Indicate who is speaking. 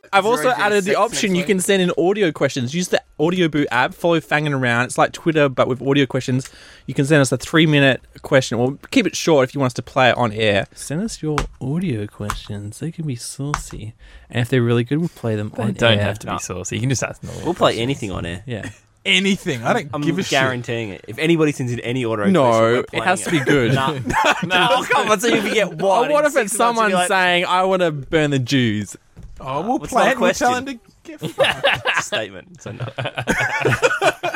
Speaker 1: I've also added the
Speaker 2: 006
Speaker 1: option
Speaker 2: next
Speaker 1: you can
Speaker 2: week.
Speaker 1: send in audio questions. Use the Audio Boo app. Follow Fangin' around. It's like Twitter, but with audio questions. You can send us a 3-minute question. Well, keep it short if you want us to play it on air. Send us your audio questions. They can be saucy. And if they're really good, we'll play them on
Speaker 3: Don't
Speaker 1: air.
Speaker 3: have to be saucy. You can just ask them.
Speaker 2: We'll play anything on air.
Speaker 1: Yeah.
Speaker 4: Anything. I don't
Speaker 2: I'm
Speaker 4: give a shit.
Speaker 2: guaranteeing it. If anybody sends in any audio question,
Speaker 1: No,
Speaker 2: we're
Speaker 1: it
Speaker 2: playing
Speaker 1: has to be good.
Speaker 2: No, come on. So if you get one.
Speaker 1: Oh, what
Speaker 2: in
Speaker 1: if
Speaker 2: 6
Speaker 1: it's
Speaker 2: months,
Speaker 1: someone
Speaker 2: you'll be like,
Speaker 1: saying, I want to burn the Jews?
Speaker 4: Oh, we'll
Speaker 2: It's
Speaker 4: play
Speaker 2: not a
Speaker 4: it. We'll tell him
Speaker 2: question.
Speaker 4: to get fucked.
Speaker 2: statement? So no.